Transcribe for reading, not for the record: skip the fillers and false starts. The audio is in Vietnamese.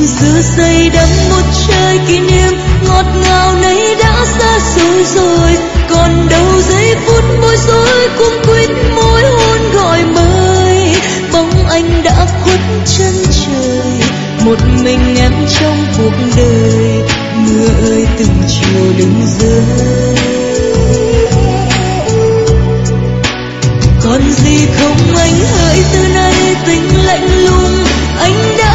xưa xây đắm một trời kỷ niệm ngọt ngào nay đã xa xôi rồi, còn đâu giây phút bối rối cuống quýt môi hôn gọi mời. Bóng anh đã khuất chân trời, một mình em trong cuộc đời, mưa ơi từng chiều đừng rơi. Còn gì không anh hỡi, từ nay tình lạnh lùng anh đã